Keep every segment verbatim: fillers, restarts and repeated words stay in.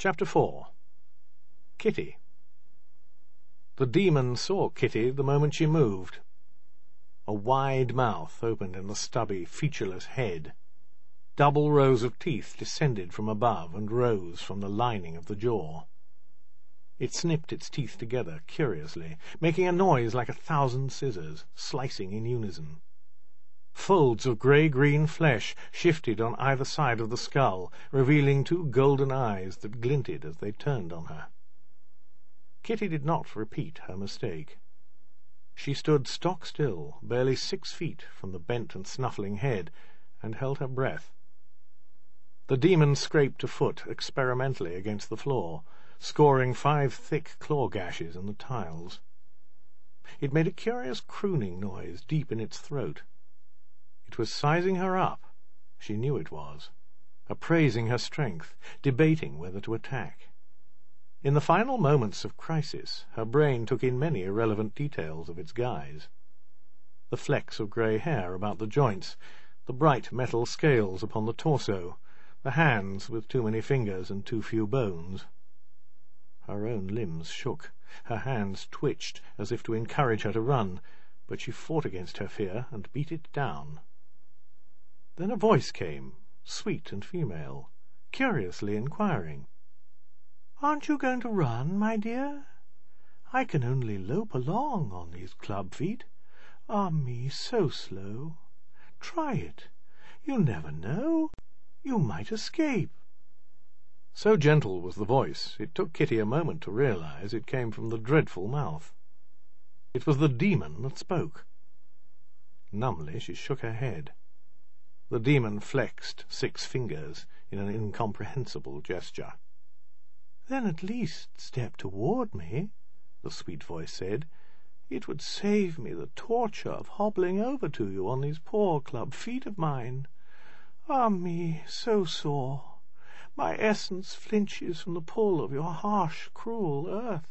Chapter four. Kitty. The demon saw Kitty the moment she moved. A wide mouth opened in the stubby, featureless head. Double rows of teeth descended from above and rose from the lining of the jaw. It snipped its teeth together curiously, making a noise like a thousand scissors, slicing in unison. Folds of grey-green flesh shifted on either side of the skull, revealing two golden eyes that glinted as they turned on her. Kitty did not repeat her mistake. She stood stock-still, barely six feet from the bent and snuffling head, and held her breath. The demon scraped a foot experimentally against the floor, scoring five thick claw gashes in the tiles. It made a curious crooning noise deep in its throat. It was sizing her up, she knew it was, appraising her strength, debating whether to attack. In the final moments of crisis, her brain took in many irrelevant details of its guise. The flecks of grey hair about the joints, the bright metal scales upon the torso, the hands with too many fingers and too few bones. Her own limbs shook, her hands twitched as if to encourage her to run, but she fought against her fear and beat it down. Then a voice came, sweet and female, curiously inquiring. "Aren't you going to run, my dear? I can only lope along on these club feet. Ah me, so slow. Try it. You never know. You might escape." So gentle was the voice, it took Kitty a moment to realize it came from the dreadful mouth. It was the demon that spoke. Numbly she shook her head. The demon flexed six fingers in an incomprehensible gesture. "Then at least step toward me," the sweet voice said. "It would save me the torture of hobbling over to you on these poor club feet of mine. Ah me, so sore. My essence flinches from the pull of your harsh, cruel earth."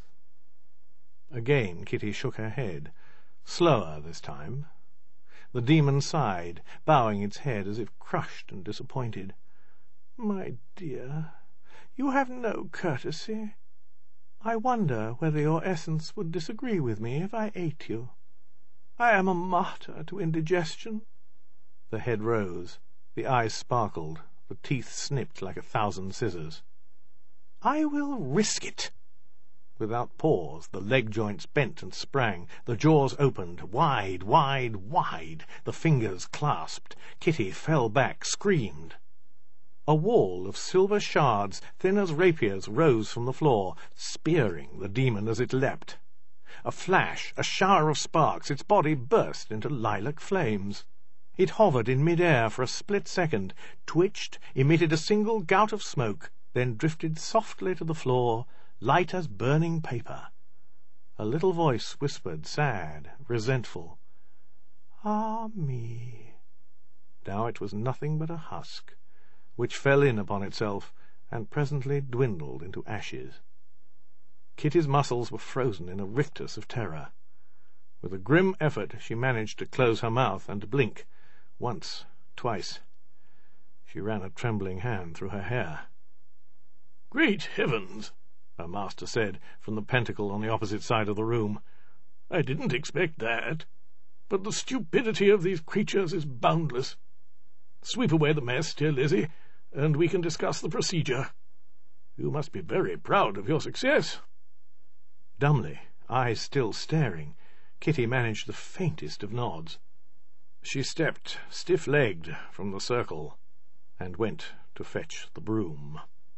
Again Kitty shook her head, slower this time. The demon sighed, bowing its head as if crushed and disappointed. "My dear, you have no courtesy. I wonder whether your essence would disagree with me if I ate you. I am a martyr to indigestion." The head rose, the eyes sparkled, the teeth snipped like a thousand scissors. "I will risk it." Without pause, the leg joints bent and sprang, the jaws opened, wide, wide, wide, the fingers clasped. Kitty fell back, screamed. A wall of silver shards, thin as rapiers, rose from the floor, spearing the demon as it leapt. A flash, a shower of sparks, its body burst into lilac flames. It hovered in mid-air for a split second, twitched, emitted a single gout of smoke, then drifted softly to the floor, light as burning paper. A little voice whispered, sad, resentful, "Ah me." Now it was nothing but a husk, which fell in upon itself and presently dwindled into ashes. Kitty's muscles were frozen in a rictus of terror. With a grim effort she managed to close her mouth and blink, once, twice. She ran a trembling hand through her hair. "Great heavens!" her master said from the pentacle on the opposite side of the room. "I didn't expect that. But the stupidity of these creatures is boundless. Sweep away the mess, dear Lizzie, and we can discuss the procedure. You must be very proud of your success." Dumbly, eyes still staring, Kitty managed the faintest of nods. She stepped, stiff-legged, from the circle and went to fetch the broom.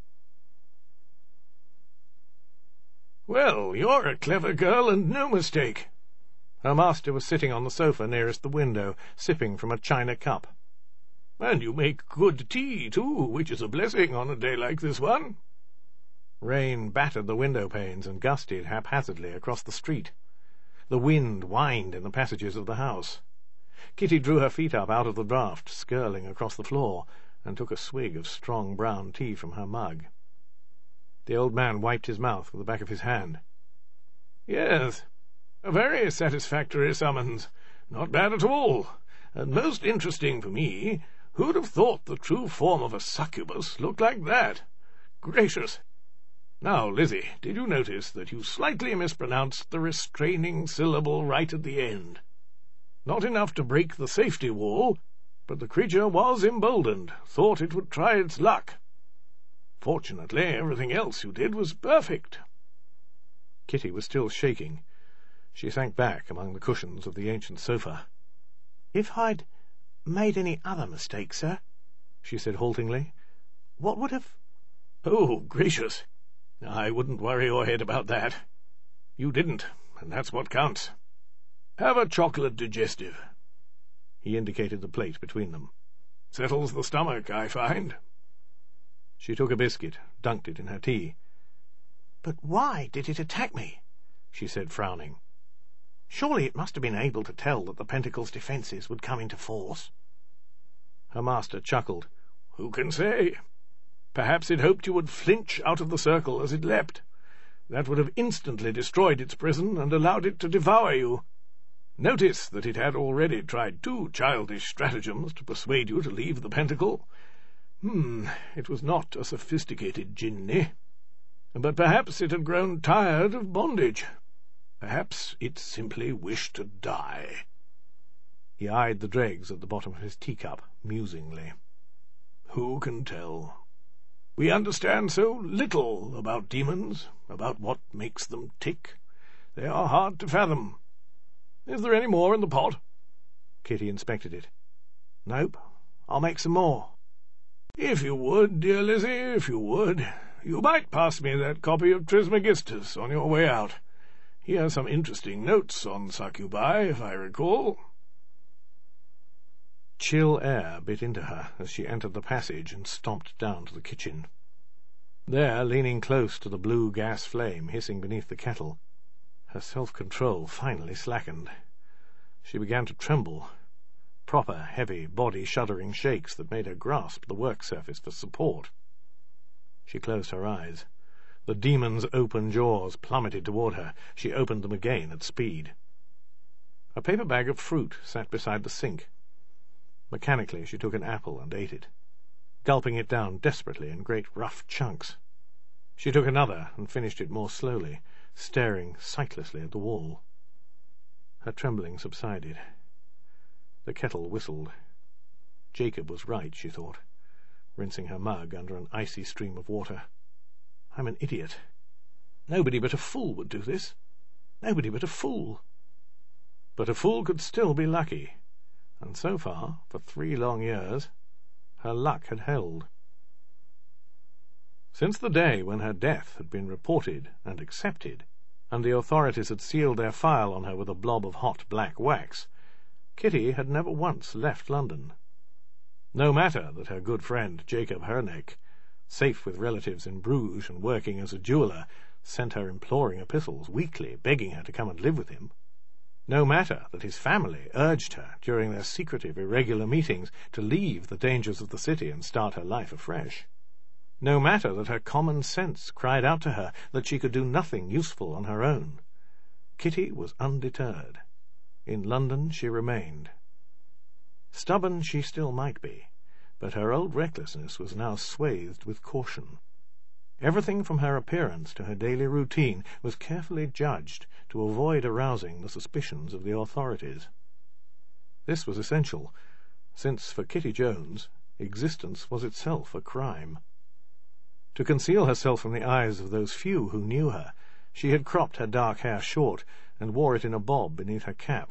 "Well, you're a clever girl, and no mistake." Her master was sitting on the sofa nearest the window, sipping from a china cup. "And you make good tea, too, which is a blessing on a day like this one." Rain battered the window-panes and gusted haphazardly across the street. The wind whined in the passages of the house. Kitty drew her feet up out of the draught, skirling across the floor, and took a swig of strong brown tea from her mug. The old man wiped his mouth with the back of his hand. "Yes, a very satisfactory summons. Not bad at all, and most interesting for me. Who'd have thought the true form of a succubus looked like that? Gracious! Now, Lizzie, did you notice that you slightly mispronounced the restraining syllable right at the end? Not enough to break the safety wall, but the creature was emboldened, thought it would try its luck. Fortunately, everything else you did was perfect." Kitty was still shaking. She sank back among the cushions of the ancient sofa. "If I'd made any other mistake, sir," she said haltingly, "what would have—" "Oh, gracious! I wouldn't worry your head about that. You didn't, and that's what counts. Have a chocolate digestive." He indicated the plate between them. "Settles the stomach, I find." She took a biscuit, dunked it in her tea. "But why did it attack me?" she said, frowning. "Surely it must have been able to tell that the Pentacle's defences would come into force." Her master chuckled. "Who can say? Perhaps it hoped you would flinch out of the circle as it leapt. That would have instantly destroyed its prison and allowed it to devour you. Notice that it had already tried two childish stratagems to persuade you to leave the Pentacle. Hmm, it was not a sophisticated jinni. But perhaps it had grown tired of bondage. Perhaps it simply wished to die." He eyed the dregs at the bottom of his teacup musingly. "Who can tell? We understand so little about demons, about what makes them tick. They are hard to fathom. Is there any more in the pot?" Kitty inspected it. "Nope. I'll make some more." "If you would, dear Lizzie, if you would. You might pass me that copy of Trismegistus on your way out. He has some interesting notes on succubi, if I recall." Chill air bit into her as she entered the passage and stomped down to the kitchen. There, leaning close to the blue gas flame hissing beneath the kettle, her self-control finally slackened. She began to tremble. Proper, heavy, body-shuddering shakes that made her grasp the work surface for support. She closed her eyes. The demon's open jaws plummeted toward her. She opened them again at speed. A paper bag of fruit sat beside the sink. Mechanically she took an apple and ate it, gulping it down desperately in great rough chunks. She took another and finished it more slowly, staring sightlessly at the wall. Her trembling subsided. The kettle whistled. Jacob was right, she thought, rinsing her mug under an icy stream of water. I'm an idiot. Nobody but a fool would do this. Nobody but a fool. But a fool could still be lucky, and so far, for three long years, her luck had held. Since the day when her death had been reported and accepted, and the authorities had sealed their file on her with a blob of hot black wax, Kitty had never once left London. No matter that her good friend Jacob Herneck, safe with relatives in Bruges and working as a jeweller, sent her imploring epistles weekly, begging her to come and live with him. No matter that his family urged her, during their secretive, irregular meetings, to leave the dangers of the city and start her life afresh. No matter that her common sense cried out to her that she could do nothing useful on her own. Kitty was undeterred. In London she remained. Stubborn she still might be, but her old recklessness was now swathed with caution. Everything from her appearance to her daily routine was carefully judged to avoid arousing the suspicions of the authorities. This was essential, since for Kitty Jones existence was itself a crime. To conceal herself from the eyes of those few who knew her, she had cropped her dark hair short and wore it in a bob beneath her cap.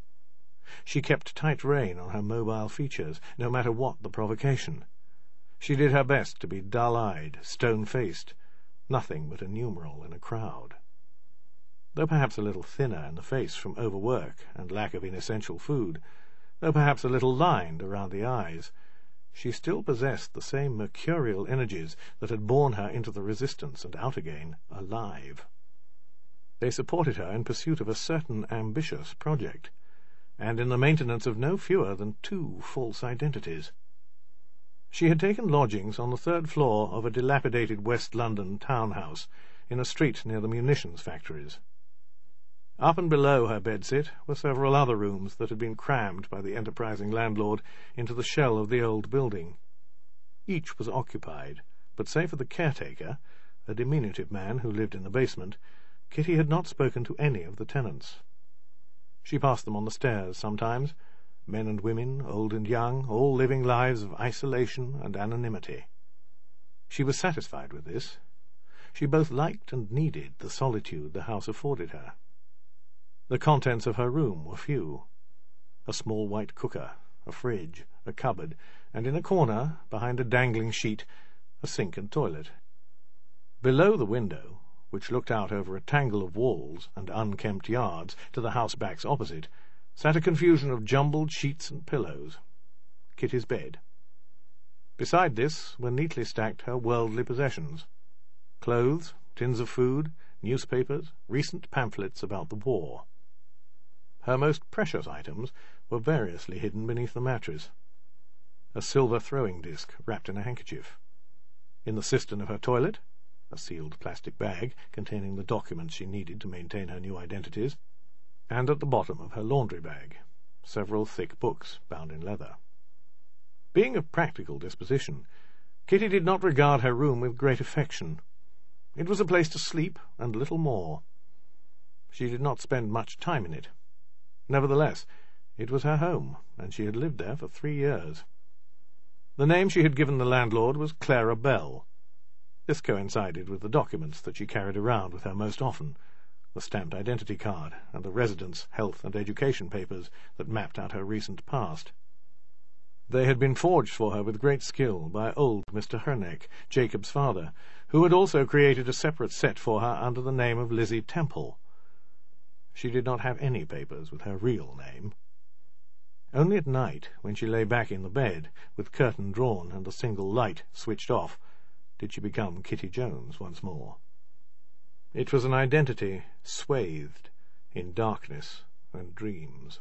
She kept tight rein on her mobile features, no matter what the provocation. She did her best to be dull-eyed, stone-faced, nothing but a numeral in a crowd. Though perhaps a little thinner in the face from overwork and lack of inessential food, though perhaps a little lined around the eyes, she still possessed the same mercurial energies that had borne her into the resistance and out again, alive. They supported her in pursuit of a certain ambitious project, and in the maintenance of no fewer than two false identities. She had taken lodgings on the third floor of a dilapidated West London townhouse, in a street near the munitions factories. Up and below her bedsit were several other rooms that had been crammed by the enterprising landlord into the shell of the old building. Each was occupied, but save for the caretaker, a diminutive man who lived in the basement, Kitty had not spoken to any of the tenants. She passed them on the stairs sometimes, men and women, old and young, all living lives of isolation and anonymity. She was satisfied with this. She both liked and needed the solitude the house afforded her. The contents of her room were few. A small white cooker, a fridge, a cupboard, and in a corner, behind a dangling sheet, a sink and toilet. Below the window, which looked out over a tangle of walls and unkempt yards to the house-backs opposite, sat a confusion of jumbled sheets and pillows. Kitty's bed. Beside this were neatly stacked her worldly possessions: clothes, tins of food, newspapers, recent pamphlets about the war. Her most precious items were variously hidden beneath the mattress. A silver throwing disc wrapped in a handkerchief. In the cistern of her toilet, a sealed plastic bag containing the documents she needed to maintain her new identities, and at the bottom of her laundry bag, several thick books bound in leather. Being of practical disposition, Kitty did not regard her room with great affection. It was a place to sleep, and little more. She did not spend much time in it. Nevertheless, it was her home, and she had lived there for three years. The name she had given the landlord was Clara Bell. This coincided with the documents that she carried around with her most often, the stamped identity card and the residence, health, and education papers that mapped out her recent past. They had been forged for her with great skill by old Mister Herneck, Jacob's father, who had also created a separate set for her under the name of Lizzie Temple. She did not have any papers with her real name. Only at night, when she lay back in the bed, with curtain drawn and the single light switched off, did she become Kitty Jones once more. It was an identity swathed in darkness and dreams.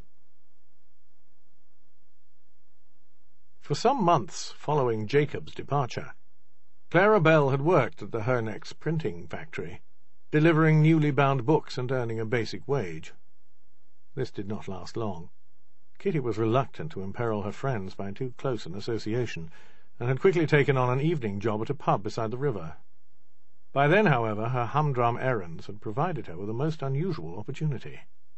For some months following Jacob's departure, Clara Bell had worked at the Herneck's printing factory, delivering newly bound books and earning a basic wage. This did not last long. Kitty was reluctant to imperil her friends by too close an association, and had quickly taken on an evening job at a pub beside the river. By then, however, her humdrum errands had provided her with a most unusual opportunity.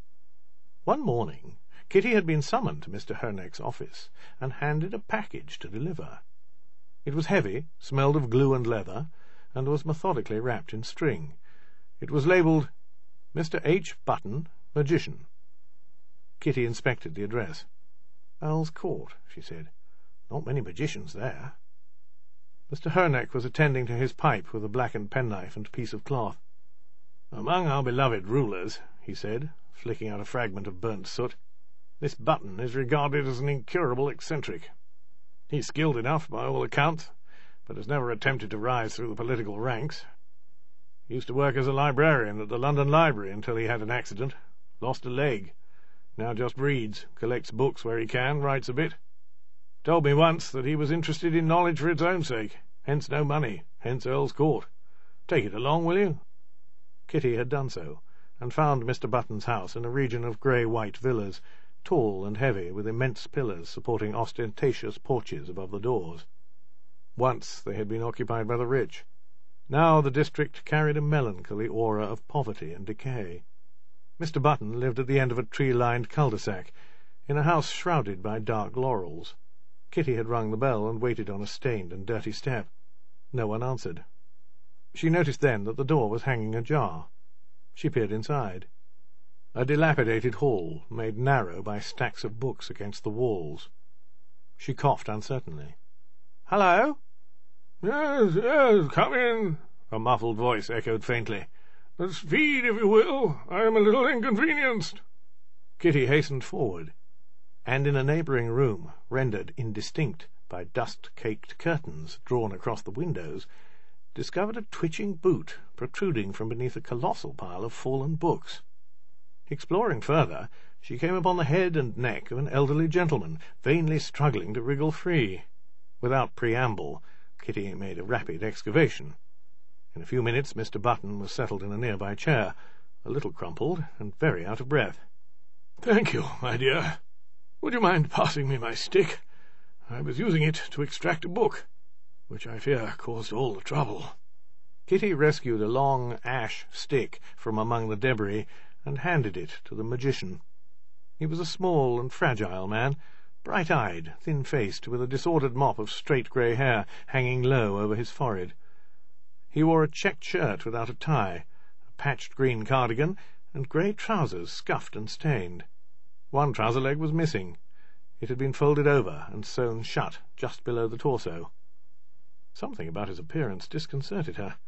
One morning, Kitty had been summoned to Mister Herneck's office and handed a package to deliver. It was heavy, smelled of glue and leather, and was methodically wrapped in string. It was labelled Mister H. Button, Magician. Kitty inspected the address. "Earl's Court," she said. "Not many magicians there." Mister Herneck was attending to his pipe with a blackened penknife and piece of cloth. "Among our beloved rulers," he said, flicking out a fragment of burnt soot, "this Button is regarded as an incurable eccentric. He's skilled enough, by all accounts, but has never attempted to rise through the political ranks. He used to work as a librarian at the London Library until he had an accident, lost a leg. Now just reads, collects books where he can, writes a bit. Told me once that he was interested in knowledge for its own sake, hence no money, hence Earl's Court. Take it along, will you?" Kitty had done so, and found Mister Button's house in a region of grey-white villas, tall and heavy, with immense pillars supporting ostentatious porches above the doors. Once they had been occupied by the rich. Now the district carried a melancholy aura of poverty and decay. Mister Button lived at the end of a tree-lined cul-de-sac, in a house shrouded by dark laurels. Kitty had rung the bell and waited on a stained and dirty step. No one answered. She noticed then that the door was hanging ajar. She peered inside. A dilapidated hall, made narrow by stacks of books against the walls. She coughed uncertainly. "Hello?" "Yes, yes, come in," a muffled voice echoed faintly. "Speed, if you will. I am a little inconvenienced." Kitty hastened forward, and in a neighbouring room, rendered indistinct by dust-caked curtains drawn across the windows, discovered a twitching boot protruding from beneath a colossal pile of fallen books. Exploring further, she came upon the head and neck of an elderly gentleman, vainly struggling to wriggle free. Without preamble, Kitty made a rapid excavation. In a few minutes Mister Button was settled in a nearby chair, a little crumpled and very out of breath. "Thank you, my dear. Would you mind passing me my stick? I was using it to extract a book, which I fear caused all the trouble." Kitty rescued a long ash stick from among the debris and handed it to the magician. He was a small and fragile man, bright-eyed, thin-faced, with a disordered mop of straight grey hair hanging low over his forehead. He wore a checked shirt without a tie, a patched green cardigan, and grey trousers scuffed and stained. One trouser leg was missing. It had been folded over and sewn shut just below the torso. Something about his appearance disconcerted her.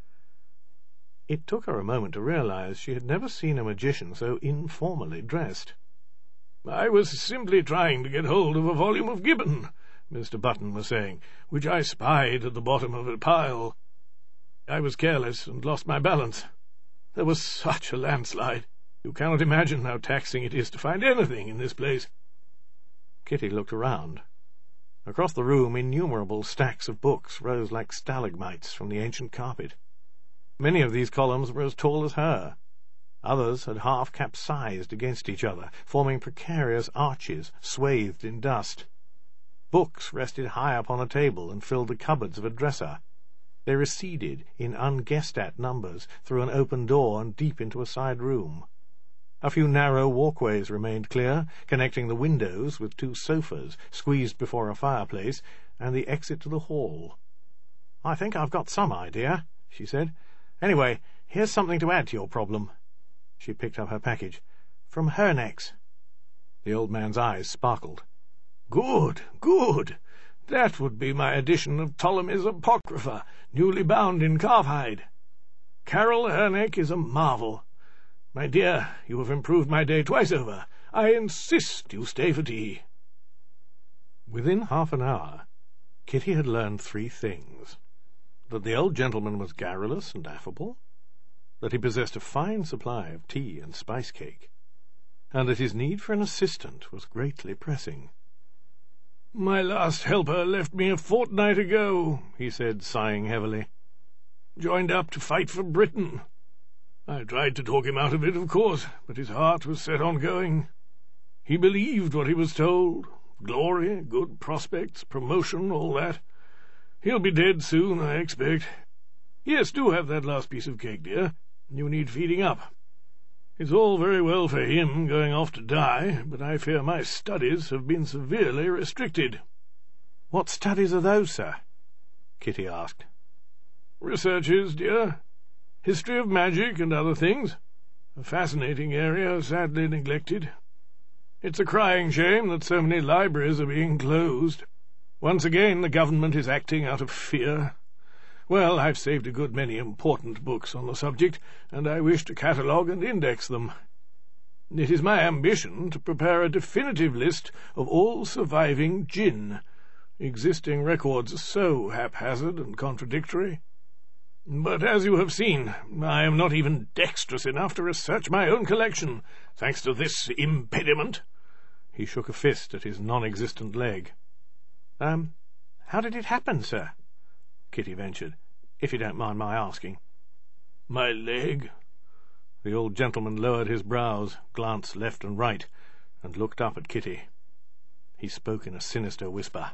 It took her a moment to realize she had never seen a magician so informally dressed. "I was simply trying to get hold of a volume of Gibbon," Mister Button was saying, "which I spied at the bottom of a pile. I was careless and lost my balance. There was such a landslide. You cannot imagine how taxing it is to find anything in this place." Kitty looked around. Across the room innumerable stacks of books rose like stalagmites from the ancient carpet. Many of these columns were as tall as her. Others had half capsized against each other, forming precarious arches swathed in dust. Books rested high upon a table and filled the cupboards of a dresser. They receded in unguessed-at numbers through an open door and deep into a side room. A few narrow walkways remained clear, connecting the windows with two sofas squeezed before a fireplace and the exit to the hall. "I think I've got some idea," she said. "Anyway, here's something to add to your problem." She picked up her package. "From Hernex." The old man's eyes sparkled. "Good, good. That would be my edition of Ptolemy's Apocrypha, newly bound in calf-hide. Carol Herneck is a marvel. My dear, you have improved my day twice over. I insist you stay for tea." Within half an hour, Kitty had learned three things: that the old gentleman was garrulous and affable, that he possessed a fine supply of tea and spice-cake, and that his need for an assistant was greatly pressing. "My last helper left me a fortnight ago," he said, sighing heavily. "Joined up to fight for Britain. I tried to talk him out of it, of course, but his heart was set on going. He believed what he was told. Glory, good prospects, promotion, all that. He'll be dead soon, I expect. Yes, do have that last piece of cake, dear. You need feeding up. It's all very well for him going off to die, but I fear my studies have been severely restricted." "What studies are those, sir?" Kitty asked. "Researches, dear. History of magic and other things. A fascinating area, sadly neglected. It's a crying shame that so many libraries are being closed. Once again the government is acting out of fear. Well, I've saved a good many important books on the subject, and I wish to catalogue and index them. It is my ambition to prepare a definitive list of all surviving jinn. Existing records are so haphazard and contradictory. But as you have seen, I am not even dexterous enough to research my own collection, thanks to this impediment." He shook a fist at his non-existent leg. Um, how did it happen, sir?" Kitty ventured, "if you don't mind my asking." "My leg?" The old gentleman lowered his brows, glanced left and right, and looked up at Kitty. He spoke in a sinister whisper.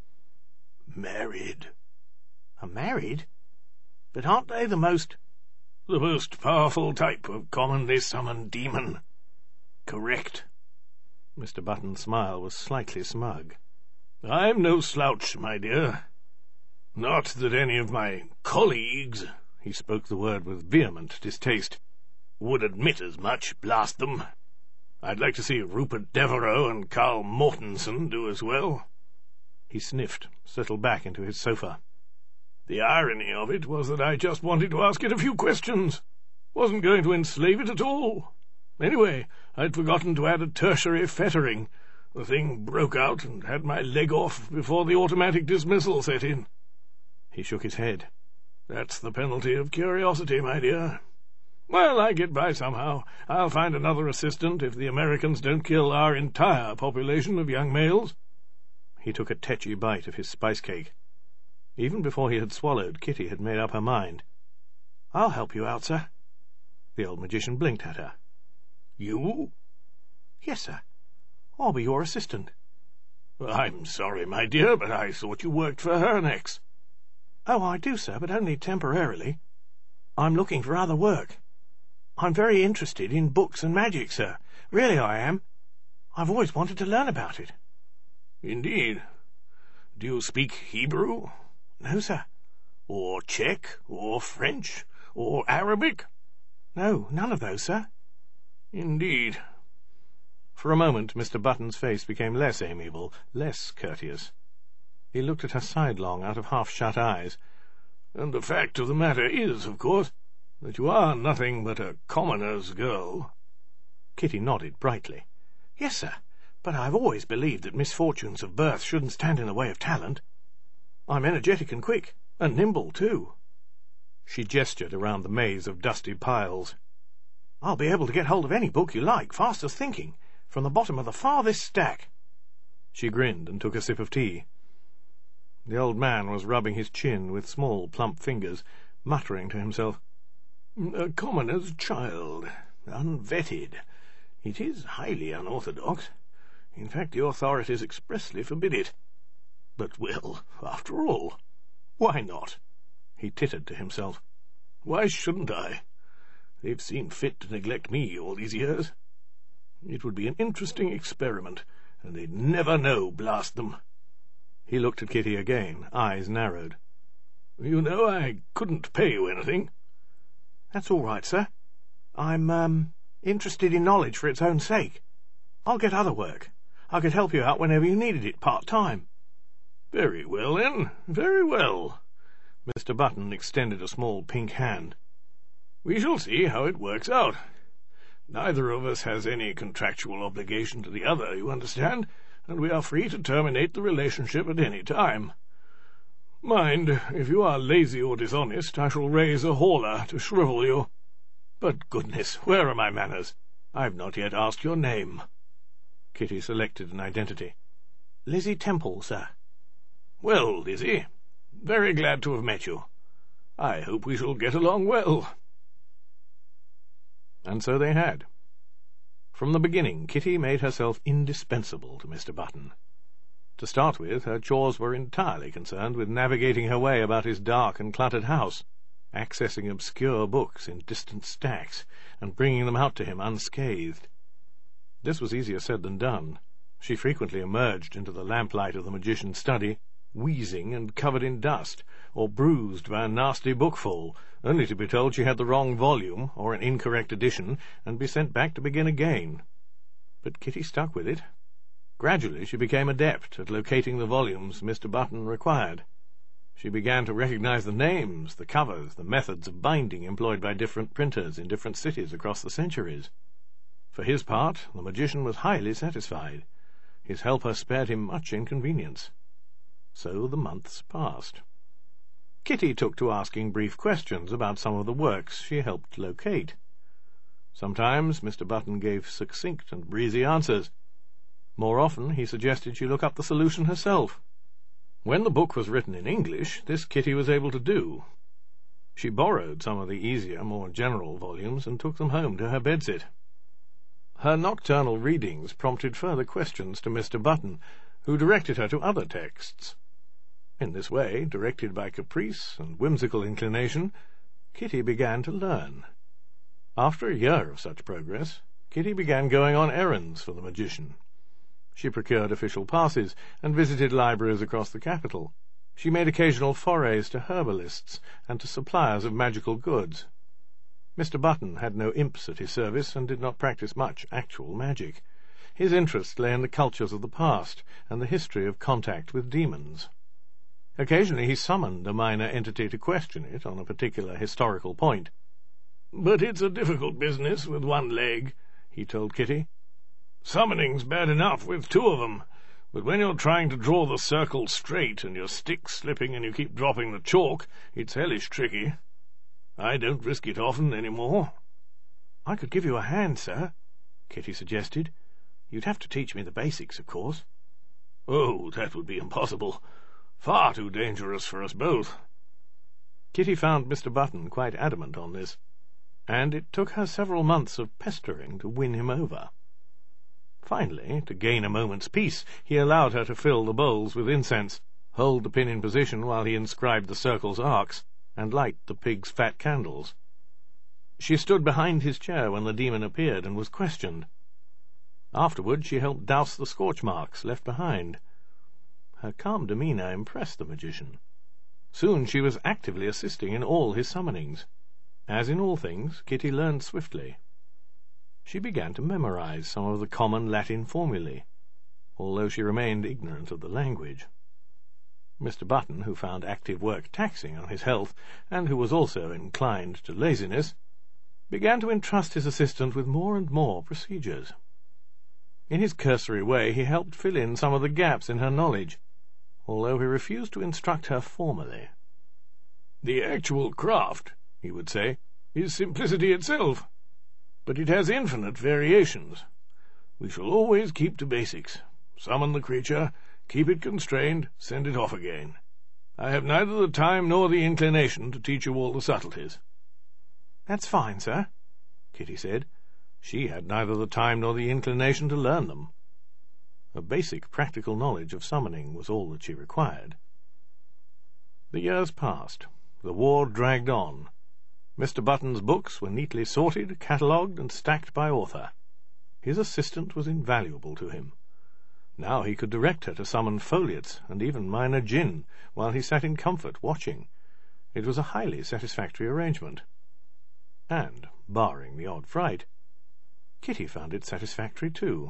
"Married." "A married? But aren't they the most—" "The most powerful type of commonly summoned demon." "Correct." Mister Button's smile was slightly smug. "I'm no slouch, my dear. Not that any of my colleagues," he spoke the word with vehement distaste, "would admit as much, blast them. I'd like to see Rupert Devereux and Carl Mortensen do as well." He sniffed, settled back into his sofa. "The irony of it was that I just wanted to ask it a few questions. Wasn't going to enslave it at all. Anyway, I'd forgotten to add a tertiary fettering. The thing broke out and had my leg off before the automatic dismissal set in." He shook his head. "That's the penalty of curiosity, my dear. Well, I get by somehow. I'll find another assistant if the Americans don't kill our entire population of young males." He took a tetchy bite of his spice-cake. Even before he had swallowed, Kitty had made up her mind. "I'll help you out, sir." The old magician blinked at her. "You?" "Yes, sir. I'll be your assistant." "I'm sorry, my dear, but I thought you worked for Hernex." "Oh, I do, sir, but only temporarily." I'm looking for other work. I'm very interested in books and magic, sir. Really I am. I've always wanted to learn about it. Indeed. Do you speak Hebrew? No, sir. Or Czech, or French, or Arabic? No, none of those, sir. Indeed. For a moment Mister Button's face became less amiable, less courteous. He looked at her sidelong out of half-shut eyes. And the fact of the matter is, of course, that you are nothing but a commoner's girl. Kitty nodded brightly. Yes, sir, but I've always believed that misfortunes of birth shouldn't stand in the way of talent. I'm energetic and quick, and nimble, too. She gestured around the maze of dusty piles. I'll be able to get hold of any book you like, fast as thinking, from the bottom of the farthest stack. She grinned and took a sip of tea. The old man was rubbing his chin with small, plump fingers, muttering to himself, A commoner's child, unvetted. It is highly unorthodox. In fact, the authorities expressly forbid it. But, well, after all, why not? He tittered to himself. Why shouldn't I? They've seen fit to neglect me all these years. It would be an interesting experiment, and they'd never know, blast them. He looked at Kitty again, eyes narrowed. You know, I couldn't pay you anything. That's all right, sir. I'm, um, interested in knowledge for its own sake. I'll get other work. I could help you out whenever you needed it, part-time. Very well, then, very well. Mister Button extended a small pink hand. We shall see how it works out. Neither of us has any contractual obligation to the other, you understand, and we are free to terminate the relationship at any time. Mind, if you are lazy or dishonest, I shall raise a hauler to shrivel you. But goodness, where are my manners? I've not yet asked your name. Kitty selected an identity. Lizzie Temple, sir. Well, Lizzie, very glad to have met you. I hope we shall get along well. And so they had. From the beginning, Kitty made herself indispensable to Mister Button. To start with, her chores were entirely concerned with navigating her way about his dark and cluttered house, accessing obscure books in distant stacks, and bringing them out to him unscathed. This was easier said than done. She frequently emerged into the lamplight of the magician's study, wheezing and covered in dust, or bruised by a nasty bookfall, only to be told she had the wrong volume, or an incorrect edition, and be sent back to begin again. But Kitty stuck with it. Gradually she became adept at locating the volumes Mister Button required. She began to recognize the names, the covers, the methods of binding employed by different printers in different cities across the centuries. For his part, the magician was highly satisfied. His helper spared him much inconvenience. So the months passed. Kitty took to asking brief questions about some of the works she helped locate. Sometimes Mister Button gave succinct and breezy answers. More often he suggested she look up the solution herself. When the book was written in English, this Kitty was able to do. She borrowed some of the easier, more general volumes and took them home to her bedsit. Her nocturnal readings prompted further questions to Mister Button, who directed her to other texts. In this way, directed by caprice and whimsical inclination, Kitty began to learn. After a year of such progress, Kitty began going on errands for the magician. She procured official passes and visited libraries across the capital. She made occasional forays to herbalists and to suppliers of magical goods. Mister Button had no imps at his service and did not practice much actual magic. His interest lay in the cultures of the past and the history of contact with demons. Occasionally he summoned a minor entity to question it on a particular historical point. "But it's a difficult business with one leg," he told Kitty. "Summoning's bad enough with two of them, but when you're trying to draw the circle straight and your stick's slipping and you keep dropping the chalk, it's hellish tricky. I don't risk it often any more." "I could give you a hand, sir," Kitty suggested. "You'd have to teach me the basics, of course." "Oh, that would be impossible. Far too dangerous for us both." Kitty found Mister Button quite adamant on this, and it took her several months of pestering to win him over. Finally, to gain a moment's peace, he allowed her to fill the bowls with incense, hold the pin in position while he inscribed the circle's arcs, and light the pig's fat candles. She stood behind his chair when the demon appeared and was questioned. Afterward she helped douse the scorch marks left behind. Her calm demeanour impressed the magician. Soon she was actively assisting in all his summonings. As in all things, Kitty learned swiftly. She began to memorize some of the common Latin formulae, although she remained ignorant of the language. Mister Button, who found active work taxing on his health, and who was also inclined to laziness, began to entrust his assistant with more and more procedures. In his cursory way he helped fill in some of the gaps in her knowledge, although he refused to instruct her formally. "The actual craft," he would say, "is simplicity itself, but it has infinite variations. We shall always keep to basics. Summon the creature, keep it constrained, send it off again. I have neither the time nor the inclination to teach you all the subtleties." "That's fine, sir," Kitty said. She had neither the time nor the inclination to learn them. A basic practical knowledge of summoning was all that she required. The years passed. The war dragged on. Mister Button's books were neatly sorted, catalogued, and stacked by author. His assistant was invaluable to him. Now he could direct her to summon Foliots and even minor jinn, while he sat in comfort watching. It was a highly satisfactory arrangement. And, barring the odd fright, Kitty found it satisfactory too.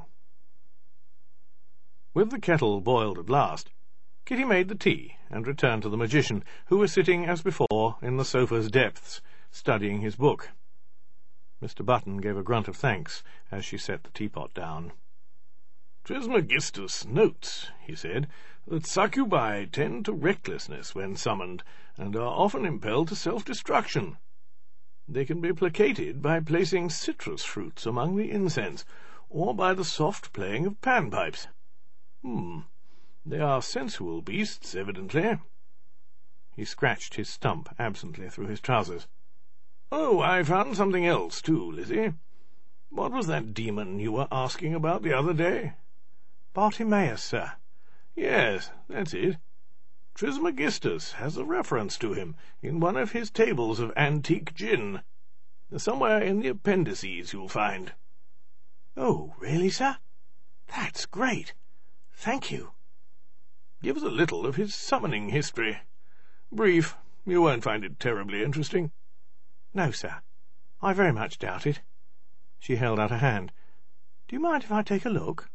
With the kettle boiled at last, Kitty made the tea and returned to the magician, who was sitting, as before, in the sofa's depths, studying his book. Mister Button gave a grunt of thanks as she set the teapot down. "Trismegistus notes," he said, "that succubi tend to recklessness when summoned, and are often impelled to self-destruction. They can be placated by placing citrus fruits among the incense, or by the soft playing of panpipes. Hmm, they are sensual beasts, evidently." He scratched his stump absently through his trousers. "Oh, I found something else, too, Lizzie. What was that demon you were asking about the other day?" "Bartimaeus, sir." "Yes, that's it. Trismegistus has a reference to him in one of his tables of antique gin. Somewhere in the appendices you'll find." "Oh, really, sir? That's great. Thank you." "Gives a little of his summoning history. Brief. You won't find it terribly interesting." "No, sir. I very much doubt it." She held out a hand. "Do you mind if I take a look?"